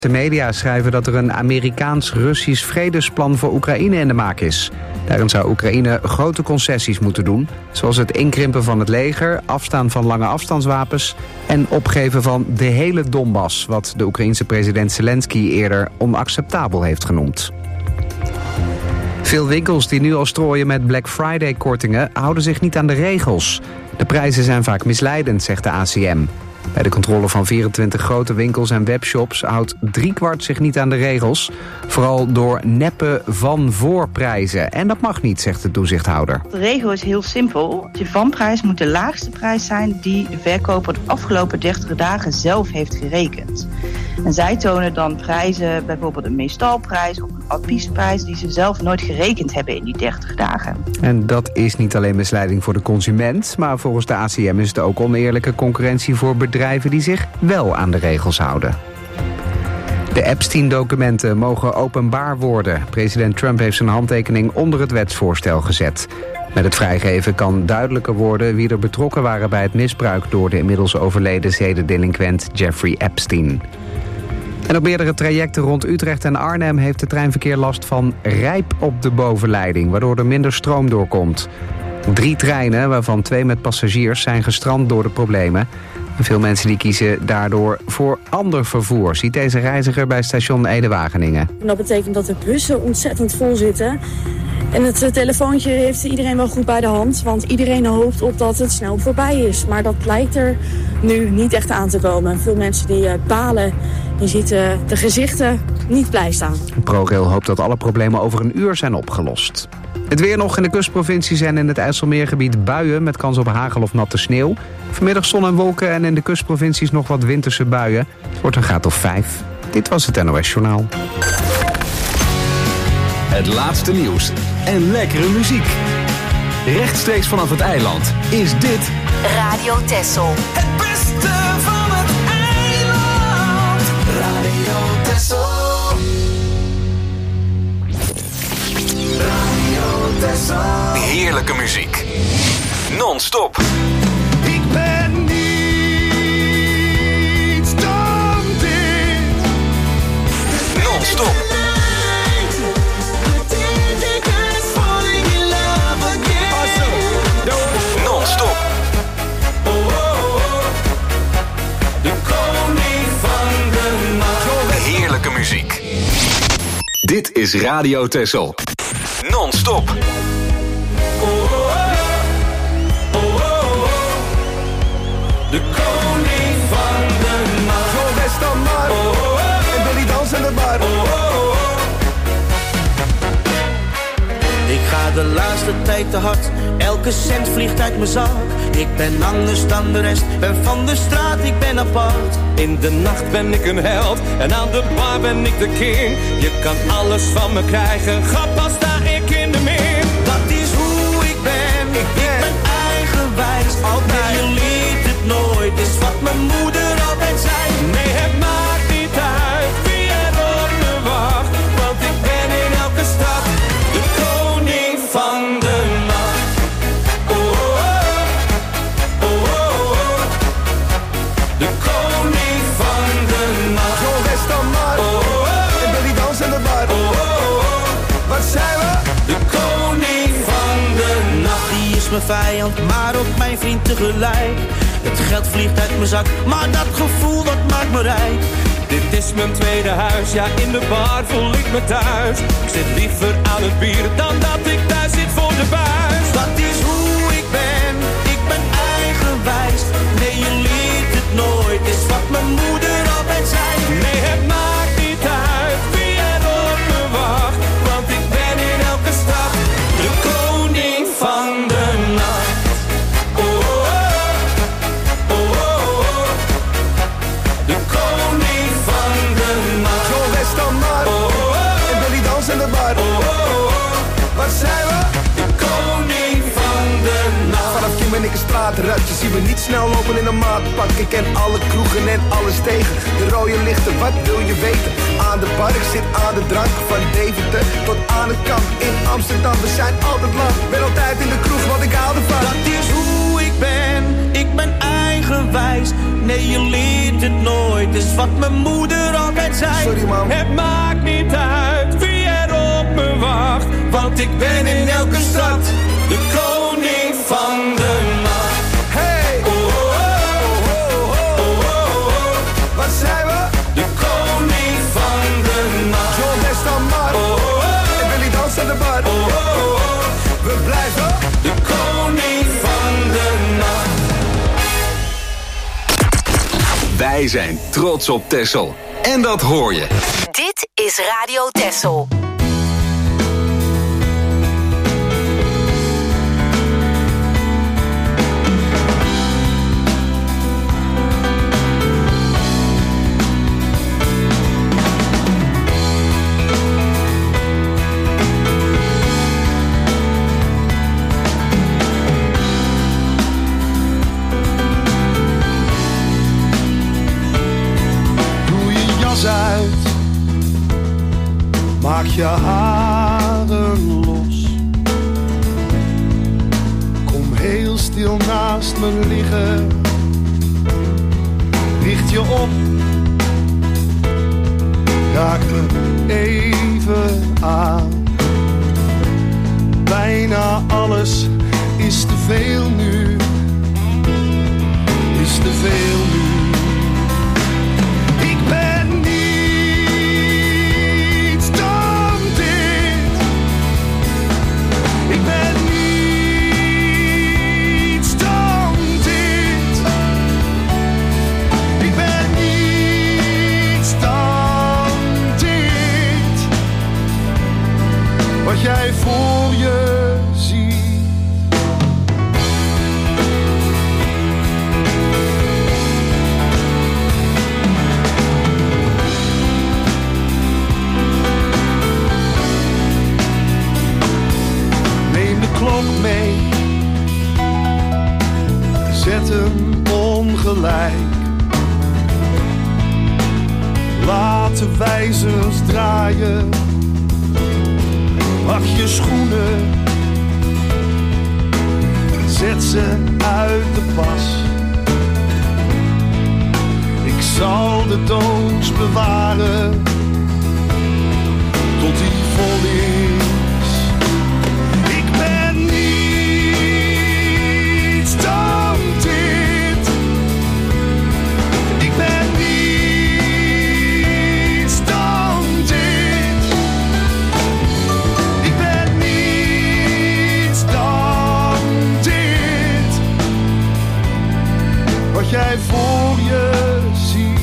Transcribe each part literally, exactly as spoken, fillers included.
De media schrijven dat er een Amerikaans-Russisch vredesplan voor Oekraïne in de maak is. Daarin zou Oekraïne grote concessies moeten doen, zoals het inkrimpen van het leger, afstaan van lange afstandswapens en opgeven van de hele Donbass, wat de Oekraïense president Zelensky eerder onacceptabel heeft genoemd. Veel winkels die nu al strooien met Black Friday-kortingen houden zich niet aan de regels. De prijzen zijn vaak misleidend, zegt de A C M. Bij de controle van vierentwintig grote winkels en webshops houdt driekwart zich niet aan de regels. Vooral door neppe van-voorprijzen. En dat mag niet, zegt de toezichthouder. De regel is heel simpel. De vanprijs moet de laagste prijs zijn die de verkoper de afgelopen dertig dagen zelf heeft gerekend. En zij tonen dan prijzen, bijvoorbeeld een meestalprijs of een adviesprijs, die ze zelf nooit gerekend hebben in die dertig dagen. En dat is niet alleen misleiding voor de consument, maar volgens de A C M is het ook oneerlijke concurrentie voor bedrijven die zich wel aan de regels houden. De Epstein-documenten mogen openbaar worden. President Trump heeft zijn handtekening onder het wetsvoorstel gezet. Met het vrijgeven kan duidelijker worden wie er betrokken waren bij het misbruik door de inmiddels overleden zedendelinquent Jeffrey Epstein. En op meerdere trajecten rond Utrecht en Arnhem heeft het treinverkeer last van rijp op de bovenleiding, waardoor er minder stroom doorkomt. Drie treinen, waarvan twee met passagiers, zijn gestrand door de problemen. En veel mensen die kiezen daardoor voor ander vervoer, ziet deze reiziger bij station Ede-Wageningen. En dat betekent dat de bussen ontzettend vol zitten. En het telefoontje heeft iedereen wel goed bij de hand, want iedereen hoopt op dat het snel voorbij is. Maar dat lijkt er nu niet echt aan te komen. Veel mensen die uh, balen, die zitten de gezichten niet blij staan. ProRail hoopt dat alle problemen over een uur zijn opgelost. Het weer nog in de kustprovincies en in het IJsselmeergebied buien met kans op hagel of natte sneeuw. Vanmiddag zon en wolken en in de kustprovincies nog wat winterse buien. Het wordt een graad of vijf. Dit was het N O S Journaal. Het laatste nieuws en lekkere muziek. Rechtstreeks vanaf het eiland is dit Radio Texel. Het beste van het eiland. Radio Texel. Radio Texel. heerlijke muziek. Non-stop. Ik ben niets dan dit. Non-stop. Non-stop. Heerlijke muziek. Dit is Radio Texel. Non-stop. De koning van de nacht. Zo best dan maar. En Billy dans in de bar. Ik ga de laatste tijd te hard, elke cent vliegt uit mijn zak. Ik ben anders dan de rest, ben van de straat, ik ben apart. In de nacht ben ik een held, en aan de bar ben ik de king. Je kan alles van me krijgen, grap als sta ik in de min. Dat is hoe ik ben, ik ben, ik ben eigenwijs. Altijd, je leert het nooit, is wat mijn moeder altijd zei. Nee, het maakt niet uit wie er op me wacht, want ik ben in elke stad de koning van de nacht. Oh, oh, oh, oh, oh. De koning van de nacht. Zo best dan maar. Oh, oh, oh. En Billy dans in de bar. Oh, oh, oh. Wat zijn we? De koning van de nacht. Die is mijn vijand, maar ook mijn vriend tegelijk. Het geld vliegt uit mijn zak, maar dat gevoel dat maakt me rijk. Dit is mijn tweede huis, ja in de bar voel ik me thuis. Ik zit liever aan het bier dan dat ik thuis zit voor de buis. Dat is hoe ik ben, ik ben eigenwijs. Nee, je leert het nooit, is wat mijn moeder altijd zei. Nee, het maakt niet uit wie er op me wacht, want ik ben in elke stad de koning van de nacht. Oh, oh, oh, oh, oh. De koning van de nacht. Zo best dan maar. Oh, oh, oh. En Billy dans in de bar. Oh, oh, oh. Wat zijn we? De koning van de nacht. Vanaf Kim en ik een straatrat. Je ziet me niet snel lopen in een maatpak. Ik ken alle kroegen en alles tegen. De rode lichten, wat wil je weten? Aan de bar, ik zit aan de drank. Van Deventer tot aan het kamp. In Amsterdam, we zijn altijd lang. Ben altijd in de kroeg, want ik hou ervan. Dat is hoe ik ben, ik ben eigenwijs. Nee, je leert het nooit, is wat mijn moeder altijd zei. Sorry, mam. Het maakt niet uit wie er op me wacht, want ik ben in elke stad de koning van de nacht. Hey! Oh, oh, oh, oh, oh, oh, oh. Waar zijn we? De koning van de nacht. John Westerman. Oh, oh, oh. En Willy Dans aan de bar. Oh, oh, oh. We blijven De koning van de nacht. Wij zijn trots op Texel. En dat hoor je. Dit is Radio Texel. uit. Maak je haren los. Kom heel stil naast me liggen. Richt je op. Raak me even aan. Bijna alles is te veel nu. Is te veel nu. Ik ben niets dan dit. Ik ben niets dan dit. Ik ben niets dan dit. Wat jij voor je ziet. Klok mee, zet hem ongelijk. Laat de wijzers draaien. Pak je schoenen, zet ze uit de pas. Ik zal de doos bewaren tot die vol is. Dan dit. Ik ben niets dan dit. Ik ben niets dan dit. Wat jij voor je ziet.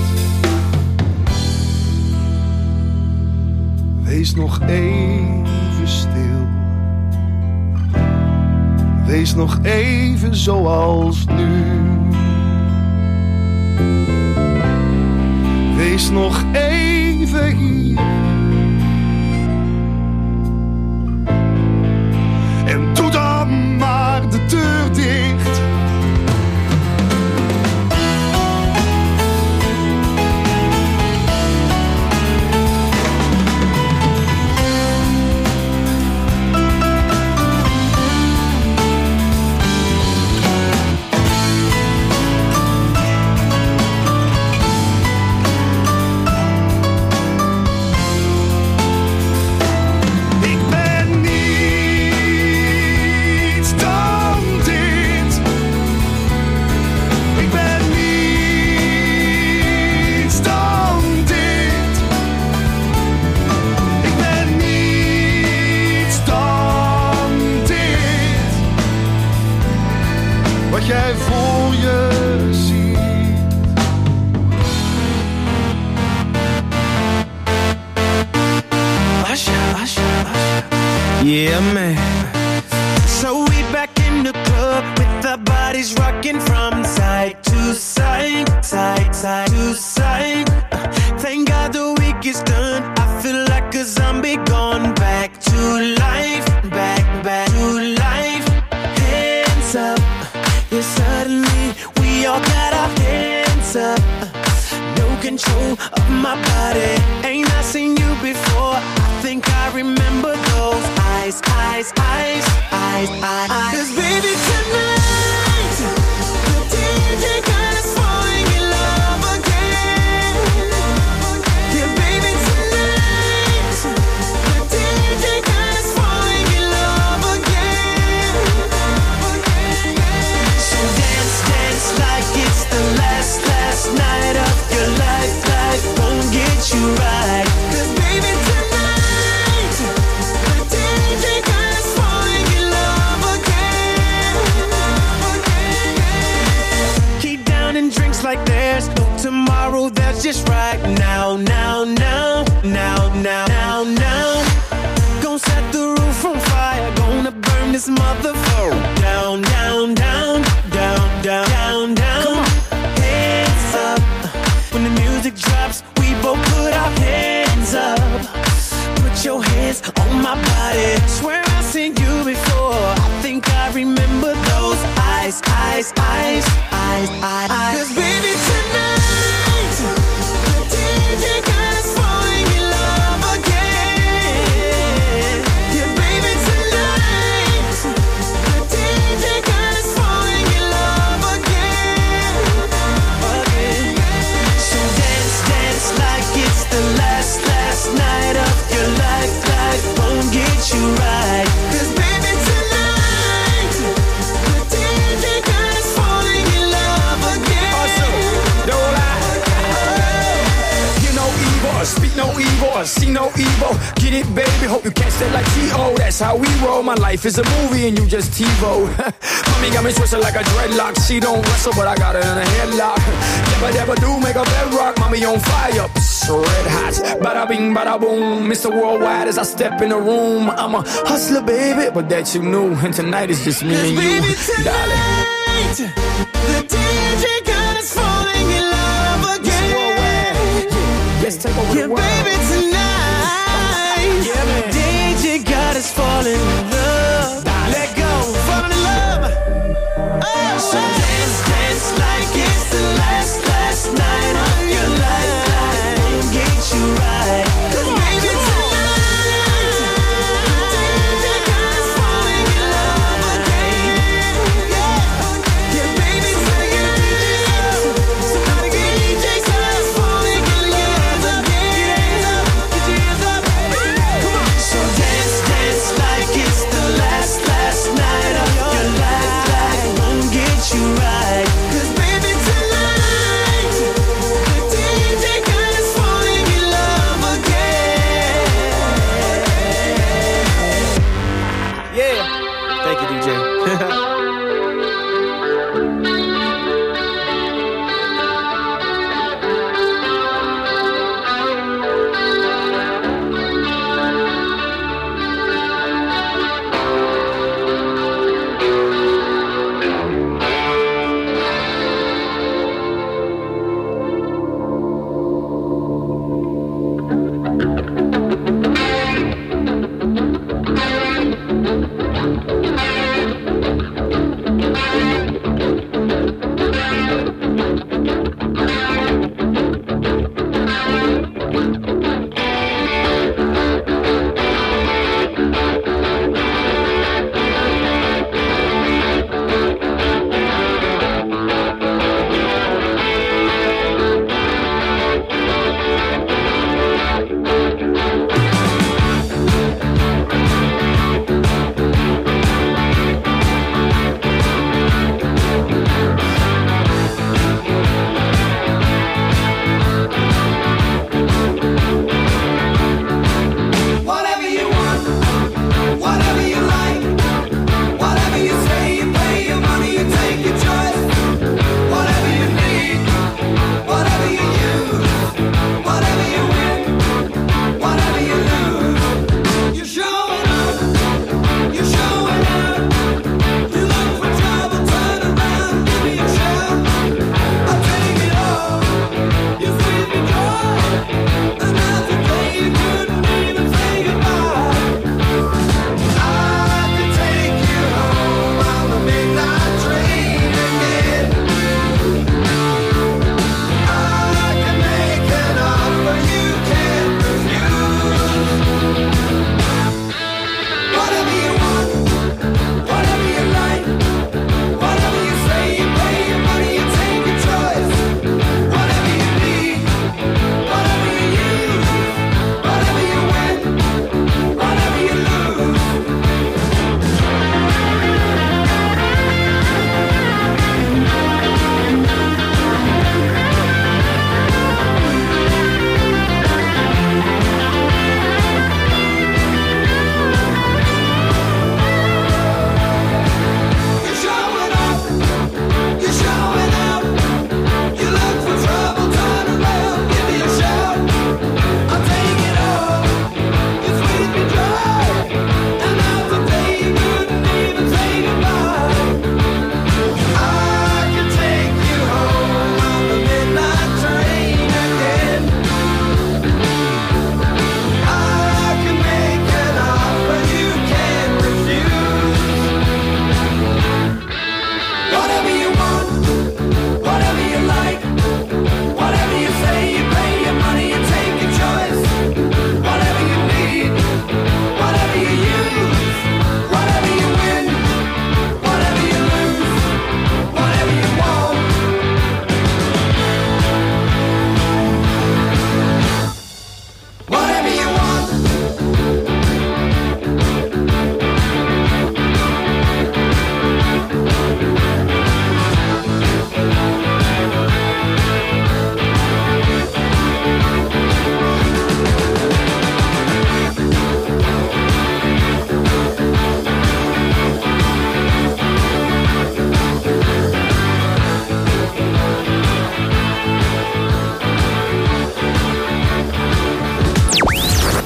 Wees nog even stil. Wees nog even zoals nu. Wees nog even hier. En doe dan maar de deur dicht. Jij voor je ziet. Usher, usher, usher. Yeah, man. So we back in the club with our bodies rocking from side to side, side, side to side. Uh, thank God the week is done. I feel like a zombie gone back to life, back, back to life. Hands up. Yeah, suddenly we all got our hands up. No control of my body. Ain't I seen you before? I think I remember those eyes, eyes, eyes, eyes, eyes. Cause baby tonight, the D J got us falling Now, now, now, gon' set the roof on fire, gonna burn this motherfucker down, down, down, down, down, down, down. Come on. Hands up, when the music drops, we both put our hands up. Put your hands on my body. Swear I've seen you before. I think I remember those eyes, eyes, eyes, eyes, eyes, eyes. 'Cause baby tonight, the D J got us falling in love again. Yeah, baby tonight, the D J got us falling in love again, again. So dance, dance like it's the last, last night of your life. Life won't get you right. 'Cause baby tonight, the D J got us falling in love again. Awesome, don't lie. You know evil, or speak no evil, or see no evil. Get it, baby, hope you catch that like T O. That's how we roll. My life is a movie and you just TiVo. Mommy got me twisted like a dreadlock. She don't wrestle, but I got her in a headlock. Never, never do make a bedrock. Mommy on fire, psst, red hot. Bada bing, bada boom. Mister Worldwide as I step in the room. I'm a hustler, baby, but that you knew. And tonight is just me and you, Baby darling. tonight, the D J got us falling in love again. Let's take over Yeah, the world. baby tonight, Yeah, man. D J got us falling in love. Let go, falling in love. Oh, so dance, dance like it's the last, last night of your life. Life get you right. 'Cause baby tonight, the D J got us falling in love again. Yeah, yeah, baby tonight, somebody get D J got us falling in love again.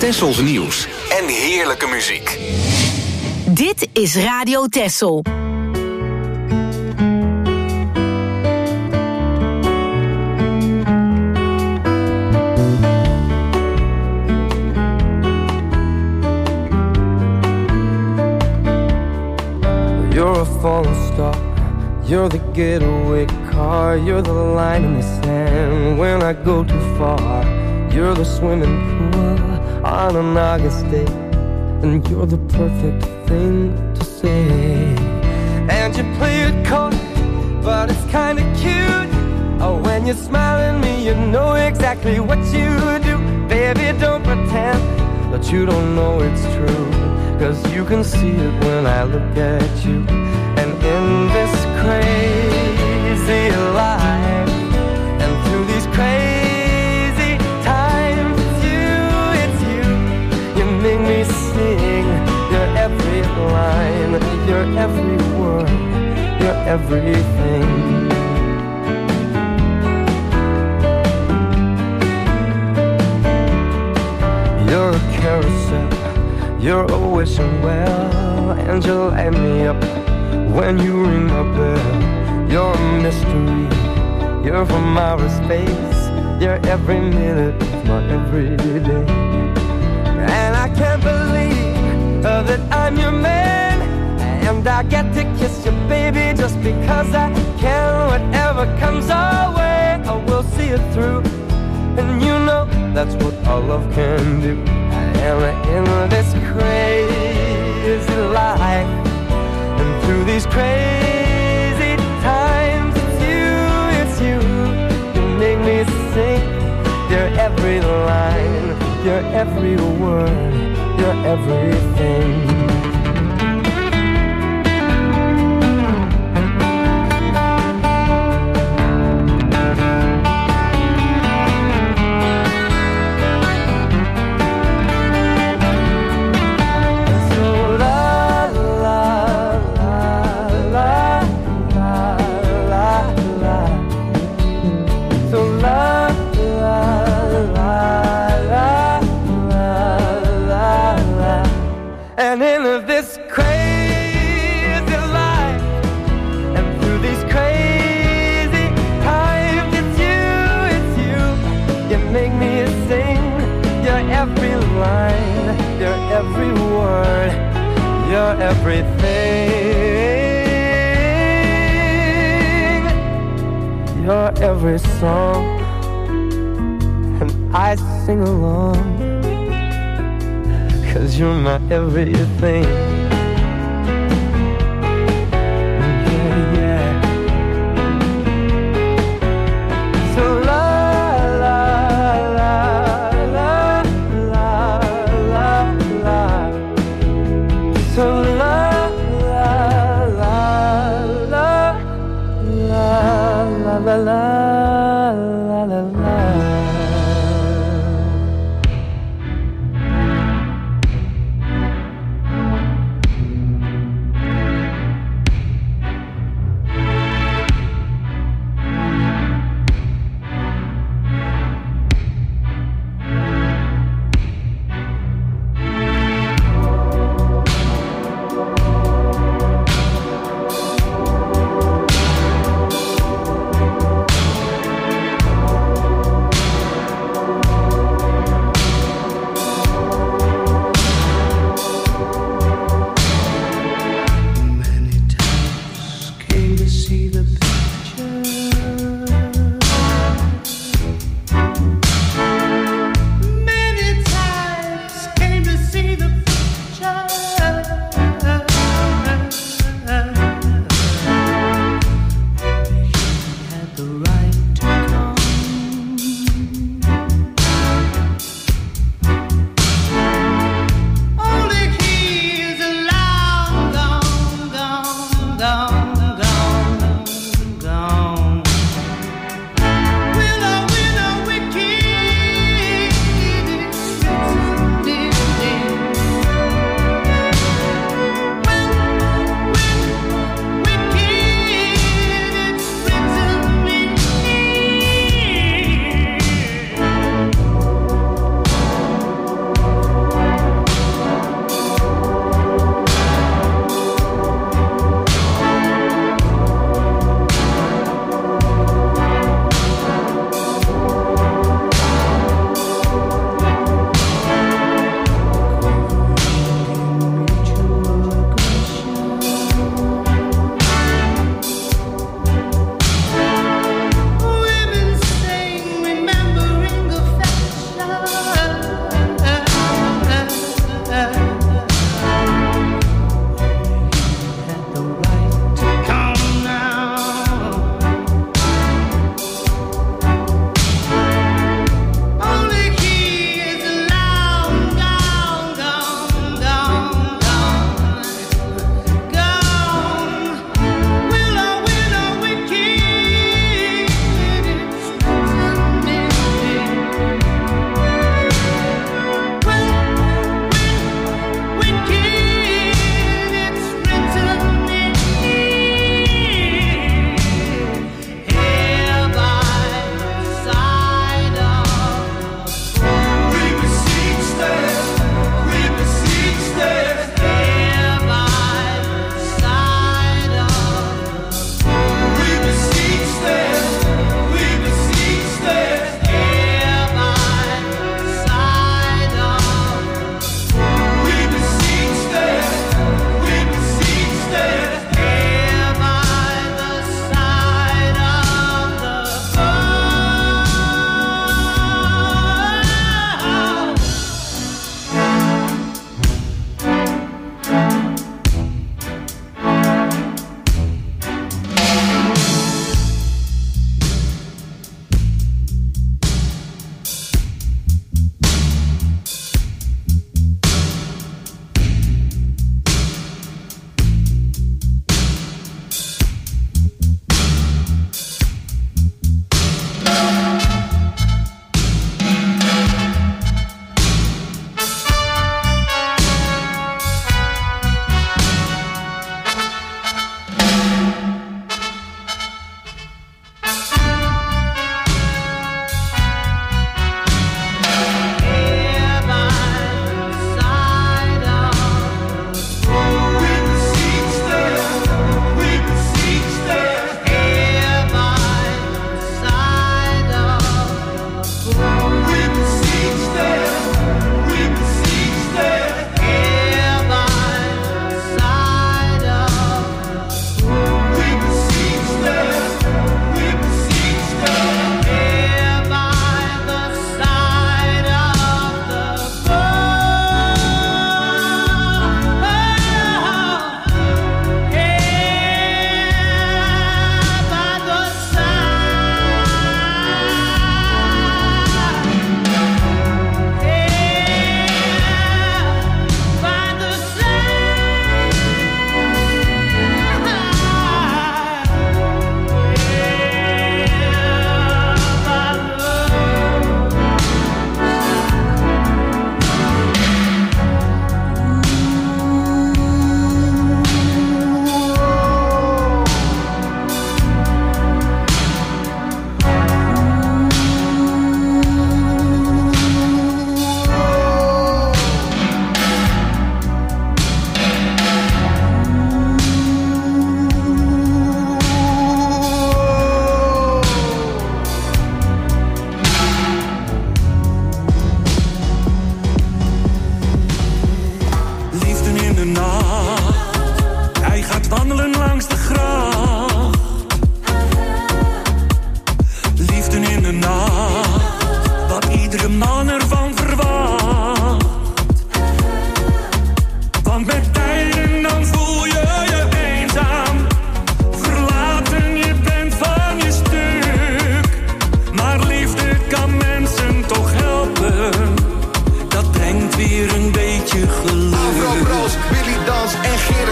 Tessels nieuws en heerlijke muziek. Dit is Radio Tessel. You're a falling star, you're the getaway car, you're the line in the sand when I go too far. You're the swimming pool on an August day, and you're the perfect thing to say. And you play it coy, but it's kinda cute. Oh, when you smile at me, you know exactly what you do. Baby, don't pretend that you don't know it's true, 'cause you can see it when I look at you. And in this crazy life, and through these crazy times, it's you, it's you. You make me sing your every line, your every word, your everything. You're a carousel, you're a wishing well, and you light me up when you ring my bell. You're a mystery, you're from outer space, you're every minute of my everyday. And I can't believe uh, that I'm your man, and I get to kiss you, baby, just because I can. Whatever comes our way, I will see it through, and you know that's what our love can do. And in this crazy life, and through these crazy times, it's you, it's you. You make me sing your every line, your every word, your everything. Every word, you're everything. You're every song, and I sing along, 'cause you're my everything. Yeah, yeah. So la la la la la la la. So la la la la la la la la la la.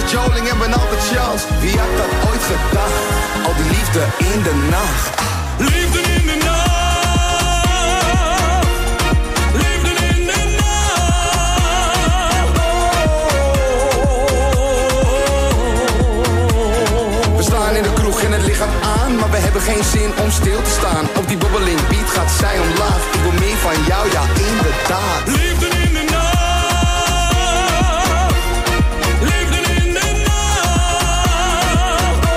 Gerard Joling hebben altijd chance. Wie had dat ooit gedacht? Al die liefde in de nacht. Liefde in de nacht. Liefde in de nacht. We staan in de kroeg en het licht gaat aan, maar we hebben geen zin om stil te staan. Op die bobbeling beat gaat zij omlaag. Ik wil meer van jou, ja inderdaad. Liefde in de nacht. Liefde in de nacht.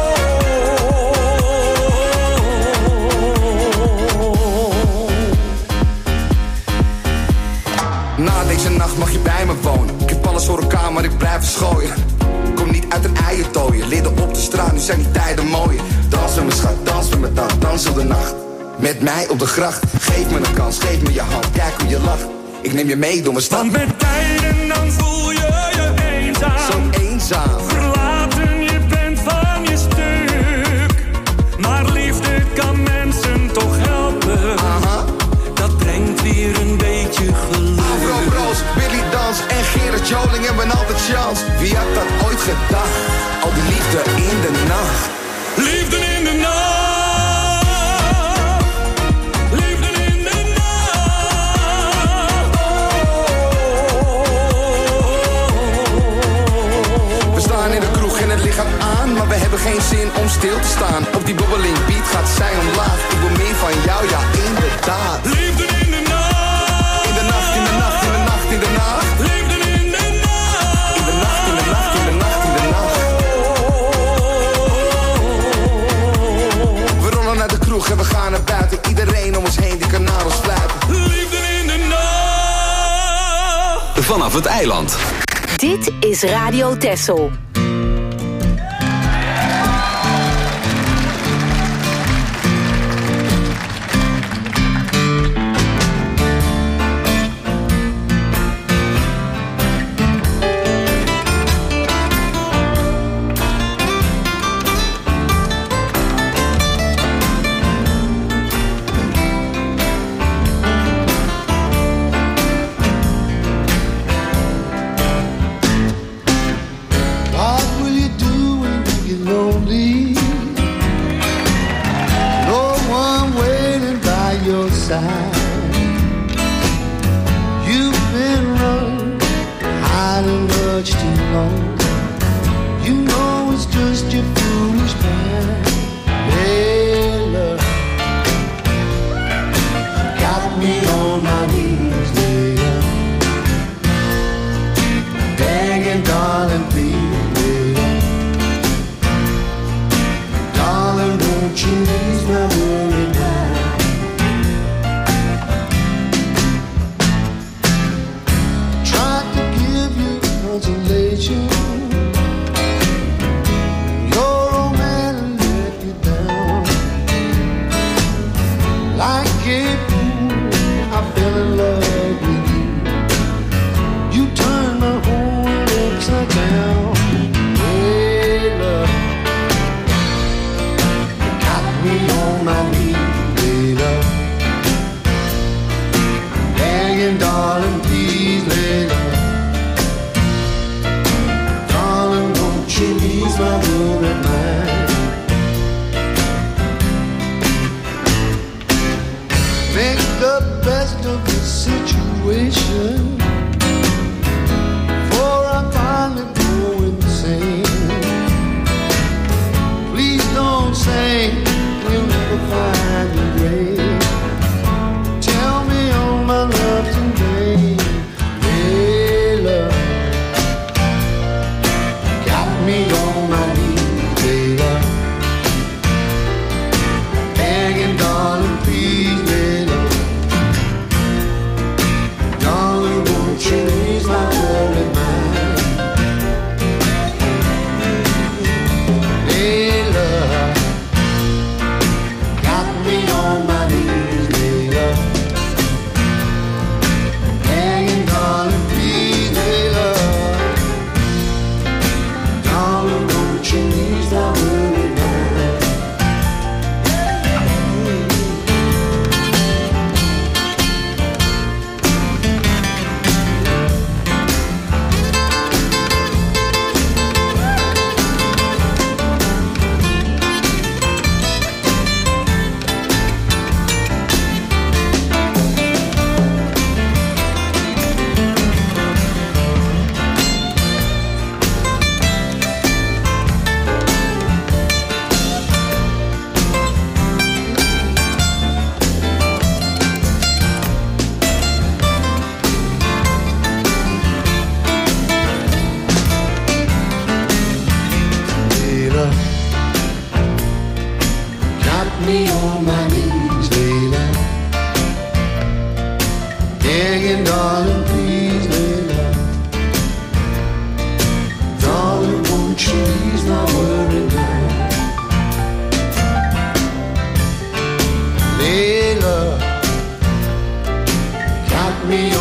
Na deze nacht mag je bij me wonen. Ik heb alles voor elkaar, maar ik blijf verschooien. Kom niet uit een eierdooien. Leren op de straat, nu zijn die tijden mooie. Dans met me schat, dans met me dan, dans op de nacht. Met mij op de gracht. Geef me een kans, geef me je hand. Kijk hoe je lacht. Ik neem je mee door mijn stad. Want met tijden dan voel je je eenzaam. Zo eenzaam. Verlaten, je bent van je stuk. Maar liefde kan mensen toch helpen. Aha. Dat brengt weer een beetje geluk. Afro Bros, Billy Dans en Gerard Joling hebben altijd chance. Wie had dat ooit gedacht? Al die liefde in de nacht. Liefde in de nacht. Liefde in de nacht. We staan in de kroeg en het licht gaat aan, maar we hebben geen zin om stil te staan. Op die bobbeling beat gaat zij omlaag. Ik wil meer van jou, ja inderdaad. Liefde in de nacht. In de nacht, in de nacht, in de nacht, in de nacht. Liefde in de nacht. In de nacht, in de nacht, in de nacht, in de nacht. We rollen naar de kroeg en we gaan naar buiten. Iedereen om ons heen die kan naar ons fluiten. Liefde in de nacht. Vanaf het eiland. Dit is Radio Texel.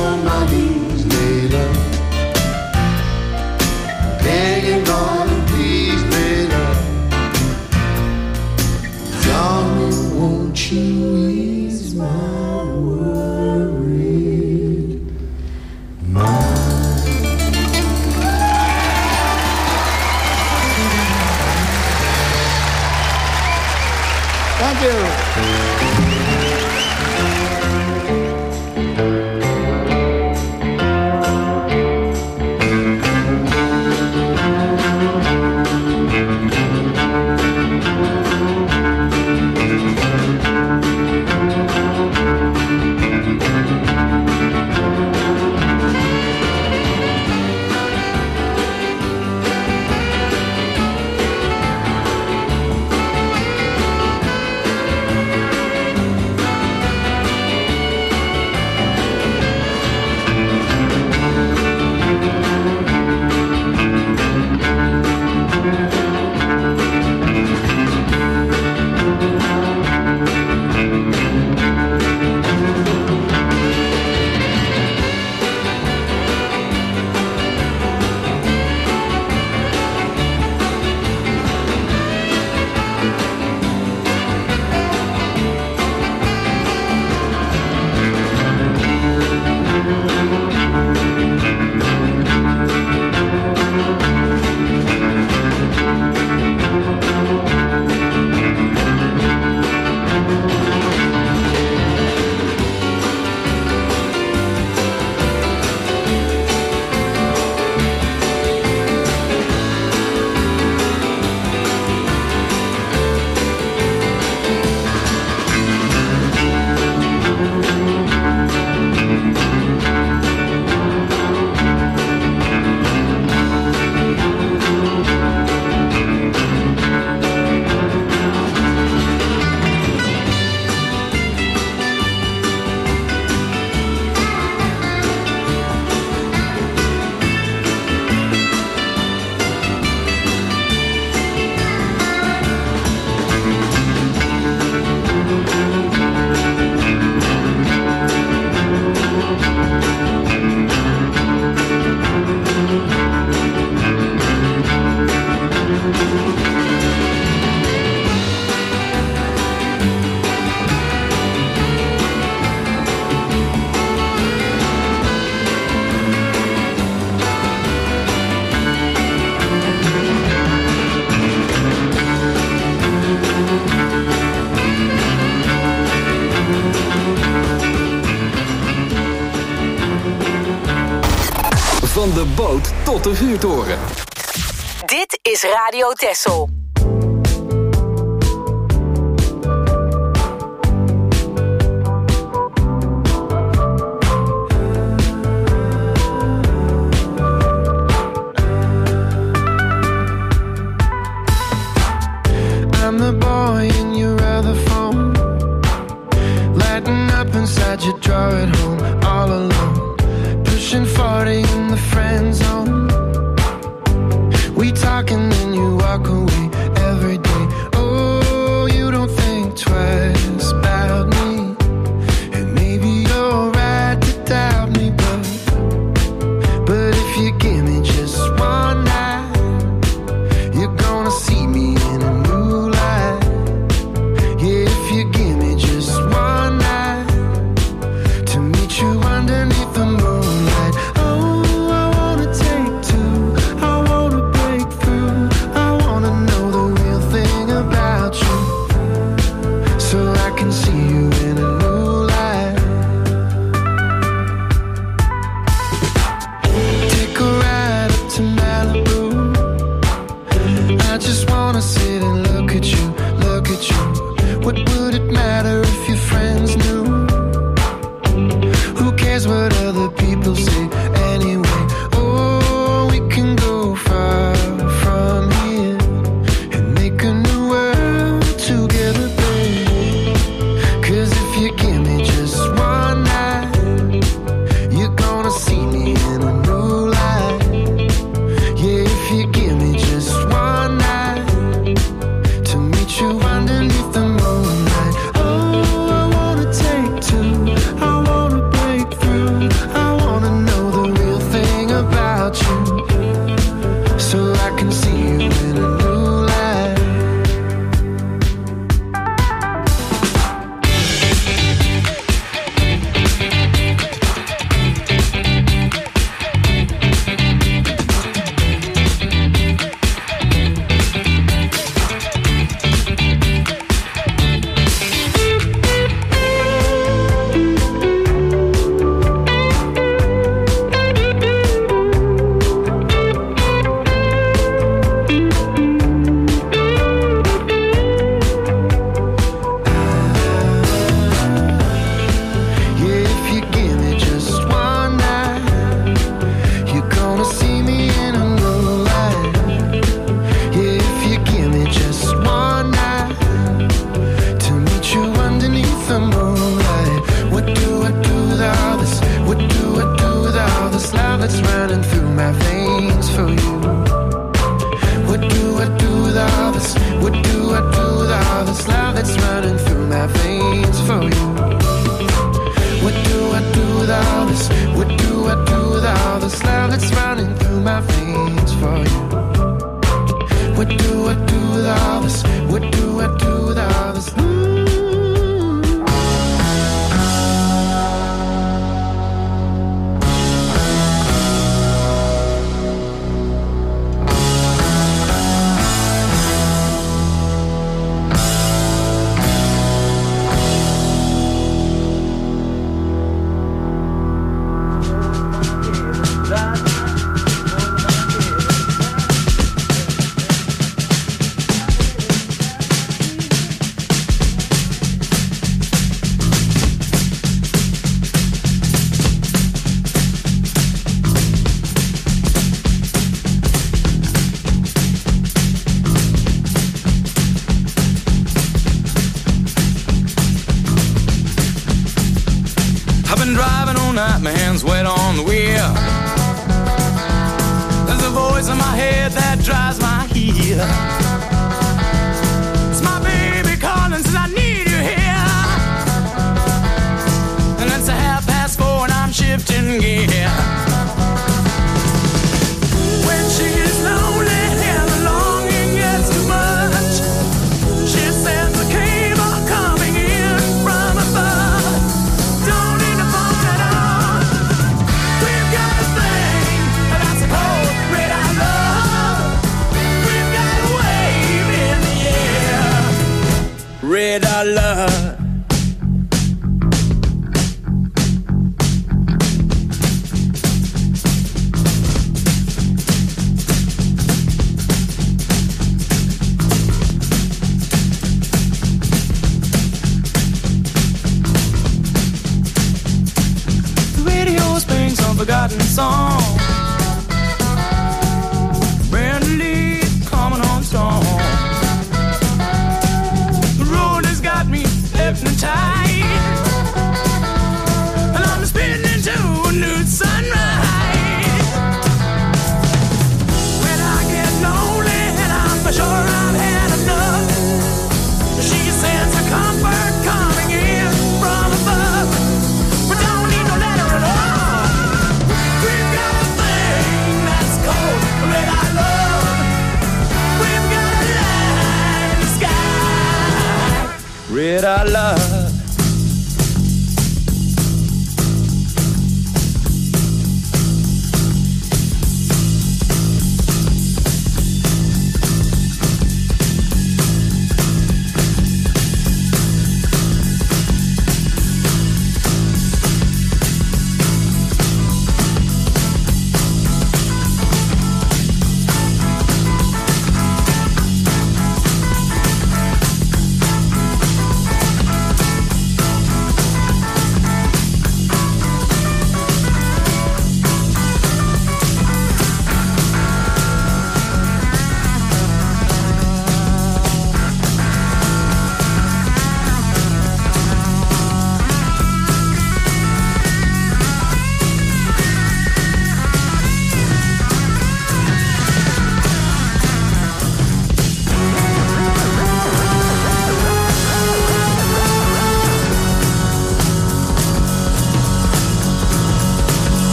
on my knees, Layla, begging God to please, Layla, darling, won't you ease my worried mind? Thank you. Van de boot tot de vuurtoren. Dit is Radio Texel. I'm the boy in your other phone, lighting up inside your drawer at home, all alone, pushing forty in the friend zone. We talk and then you walk away every day. Oh, you don't think twice about me, and maybe you're right to doubt me, but but if you give me just one night, you're gonna see me in a new light. Yeah, if you give me just one night to meet you underneath the moonlight. Oh, I wanna take two, I wanna break through, I wanna know that's running through my veins for you. What do I do with all this? What do I do with all this love that's running through my veins for you? What do I do with all this? What do I do with all this love that's running through my veins for you? What do I do with all this? What do I do with all this? My hands wet on the wheel. There's a voice in my head that drives my heel. It's my baby calling, says I need you here. And it's a half past four and I'm shifting gear. When she's lonely and the longing gets too much, she sends a cable coming in from above. Don't need to phone at all. Red I love. The radio spins some forgotten song. Brand new leaf coming on strong. Hypnotized, and I'm spinning into a new sunrise. When I get lonely and I'm for sure I've had enough, she sends a comfort coming in from above. We don't need no letter at all. We've got a thing that's called red I love. We've got a light in the sky. Red I love.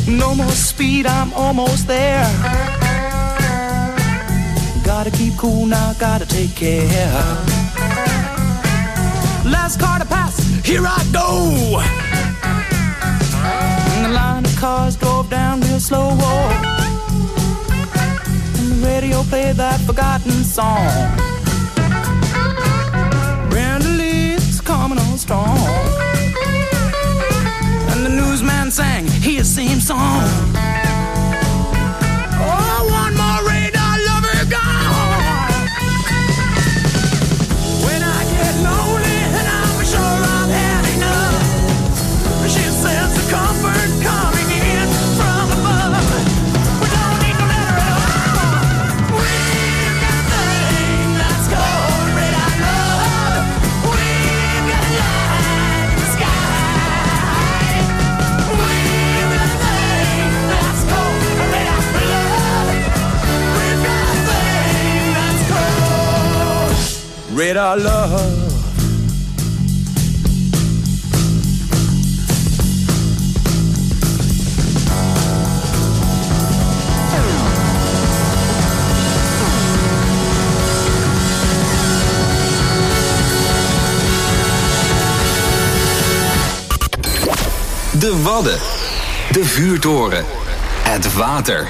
No more speed, I'm almost there. Gotta keep cool now, gotta take care. Last car to pass, here I go. And the line of cars drove down real slow. And the radio played that forgotten song. Brenda Lee's coming on strong. And the newsman sang his same song. Oh, one more radar lover gone. When I get lonely and I'm sure I've had enough, she says the comfort coming in from above. We don't need no letter at all. We've got a thing that's called red eye love. We've got a light in the sky. We've got a thing that's called red eye love. We've got a thing that's called red eye love. De Wadden. De vuurtoren. Het water.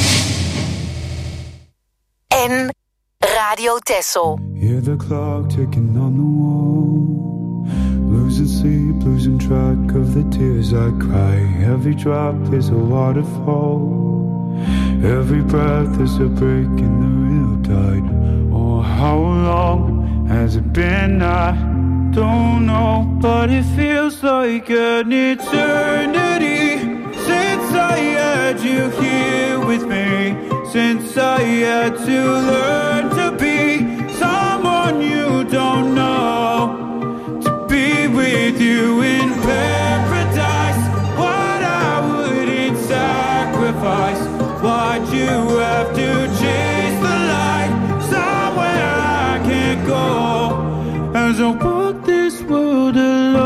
En Radio Texel. Hear the clock ticking on the wall. Losing sleep, losing track of the tears I cry. Every drop is a waterfall. Every breath is a break in the riptide. Oh, how long has it been? I don't know, but it feels like an eternity since I had you here with me. Since I had to learn to be someone you don't know. To be with you in paradise, what I wouldn't sacrifice. Why'd you have to chase the light somewhere I can't go? As I walk this world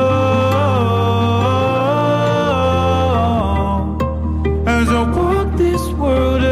alone, as I walk this world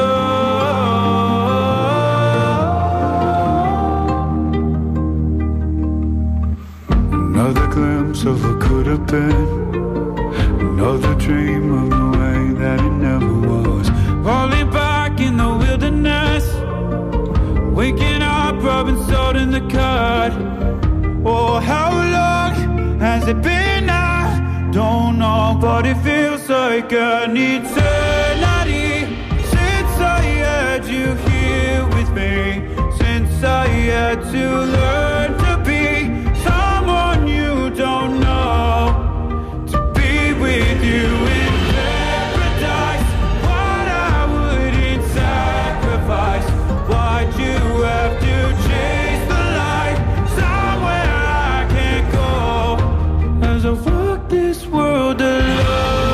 alone. Another glimpse of what could have been, another dream of the way that it never was. Falling back in the wilderness, waking up, rubbing salt in the cut. Oh, how long has it been? I don't know, but it feels like an eternity since I had you here with me. Since I had to learn to be someone you don't know. To be with you in paradise, what I wouldn't sacrifice. Why'd you have to chase the light somewhere I can't go? As I walk this world alone,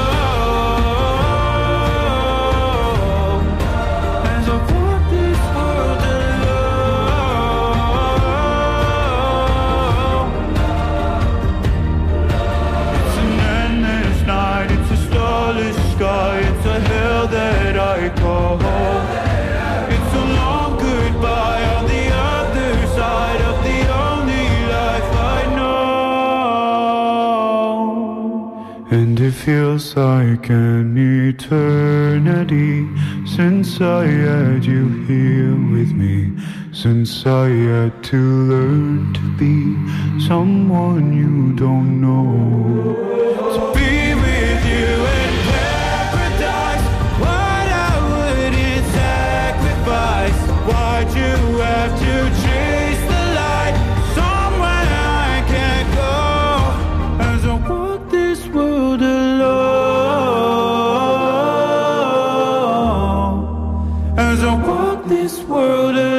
as I walk this world alone. It's an endless night, it's a starless sky, it's a hell that I call home. It's a long goodbye on the other side of the only life I know. And it feels like an eternity since I had you here with me. Since I had to learn to be someone you don't know. To be with you in paradise, what I wouldn't sacrifice. Why'd you have to chase the light somewhere I can't go? As I walk this world alone, as I walk this world alone.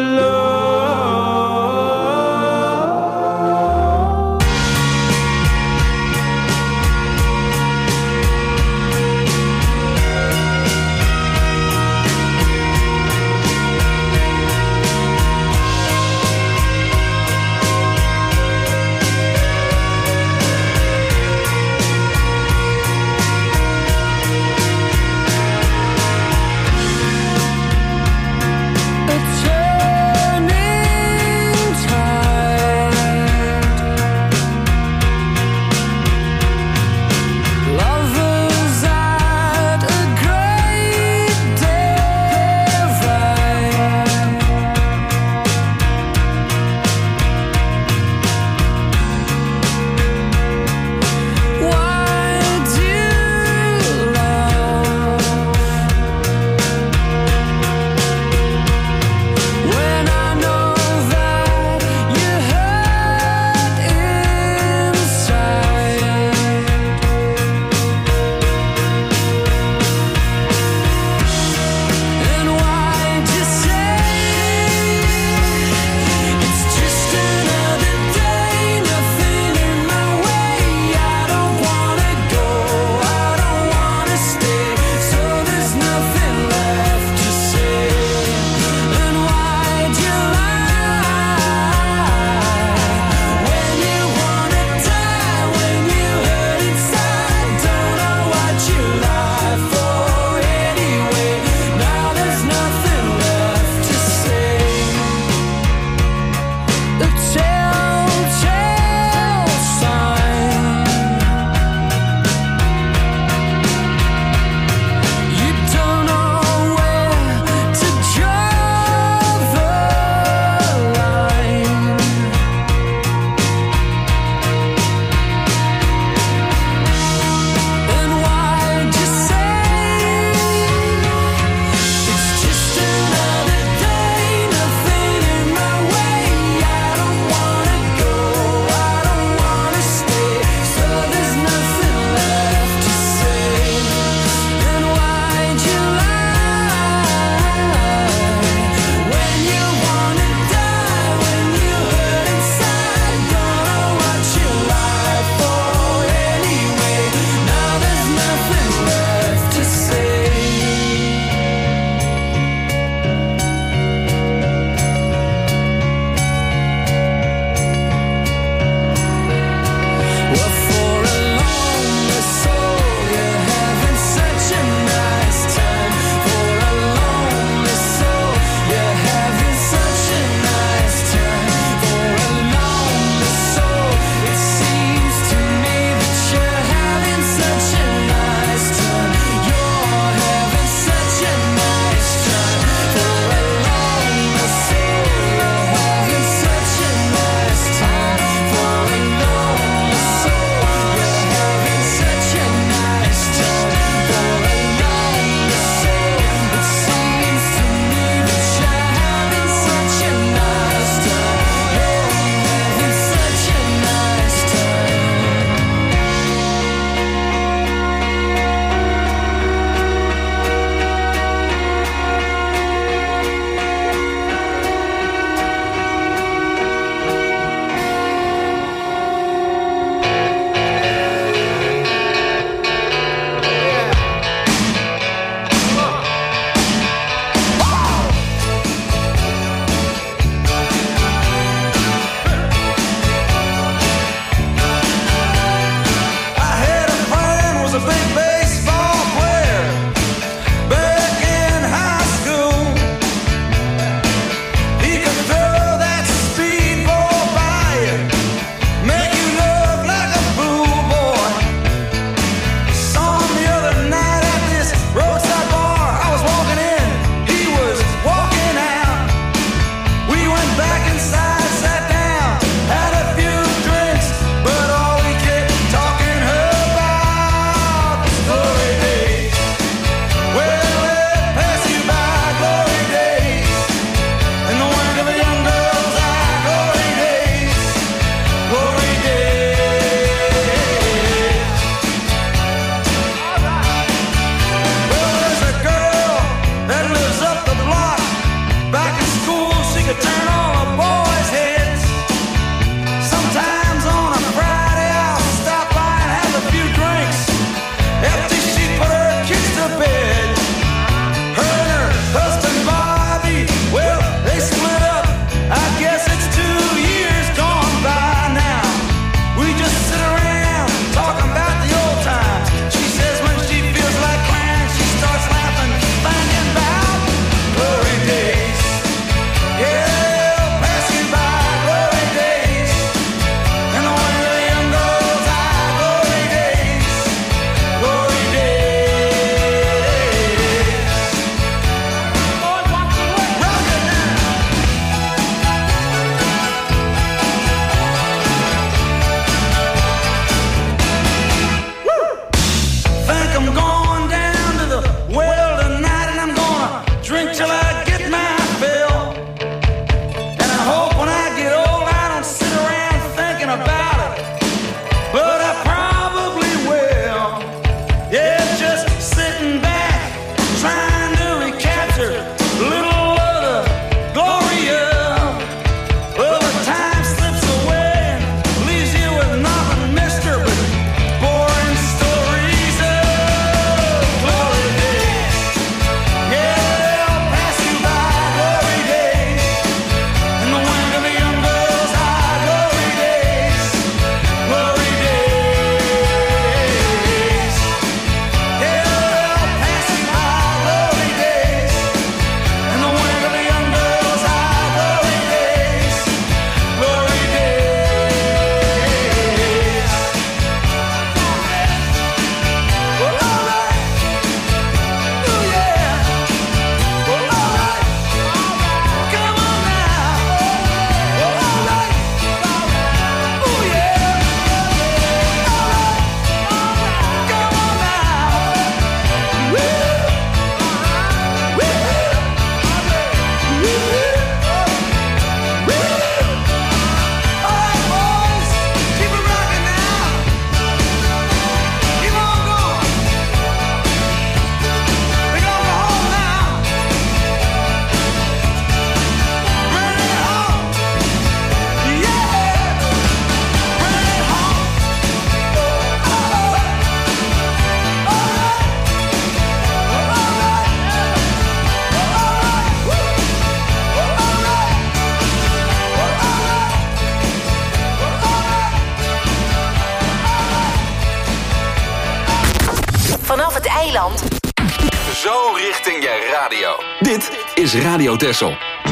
vanaf het eiland. Zo richting je radio. Dit is Radio Texel.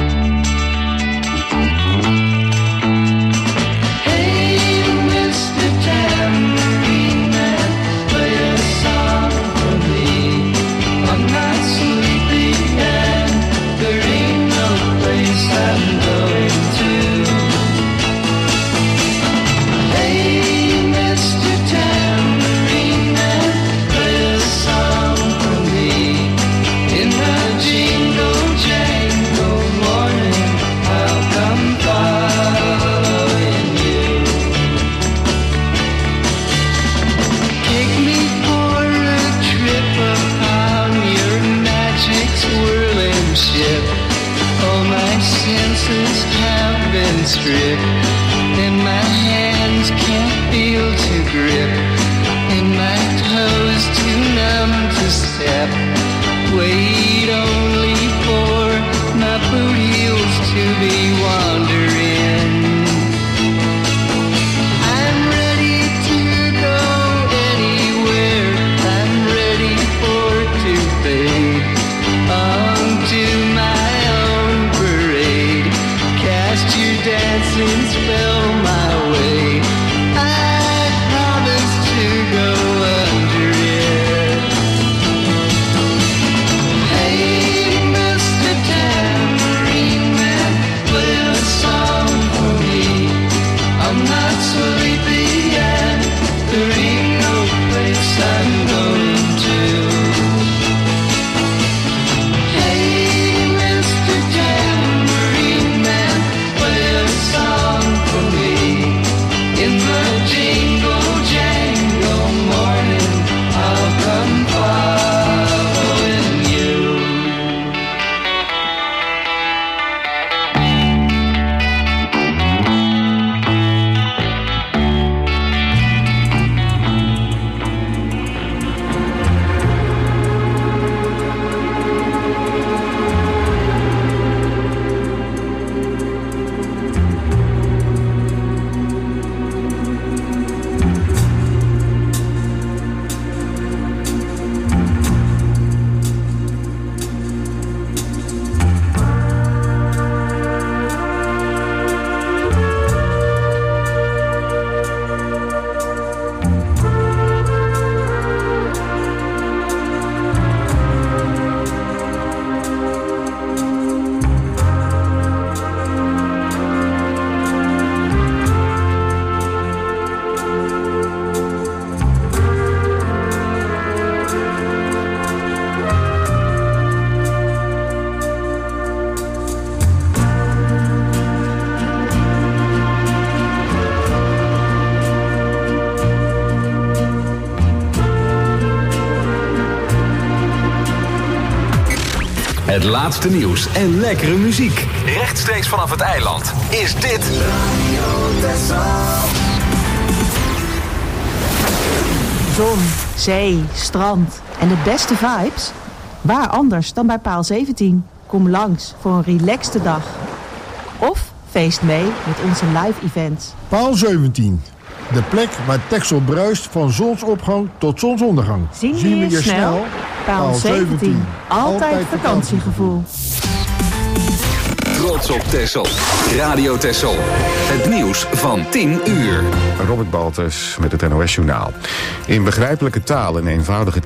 Stripped, and my hands can't feel to grip, and my toes too numb to step. Wait only for my boot heels to be wandering. I'm ready to go anywhere. I'm ready for to fade onto my own parade. Cast your dancing spell my way. I promise to go under it. Hey, Mister Tambourine Man, play a song for me. I'm not sleepy yet. There ain't no place I'm going to. Hey, Mister Tambourine Man, play a song for me. In the jingle jangle morning, I'll come following you. Het laatste nieuws en lekkere muziek. Rechtstreeks vanaf het eiland is dit Zon, zee, strand en de beste vibes? Waar anders dan bij Paal zeventien? Kom langs voor een relaxte dag. Of feest mee met onze live events. Paal zeventien. De plek waar Texel bruist van zonsopgang tot zonsondergang. Zien we je snel? Paal zeventien. Altijd vakantiegevoel. Trots op Texel. Radio Texel. Het nieuws van tien uur. Robert Baltus met het N O S Journaal. In begrijpelijke taal en eenvoudige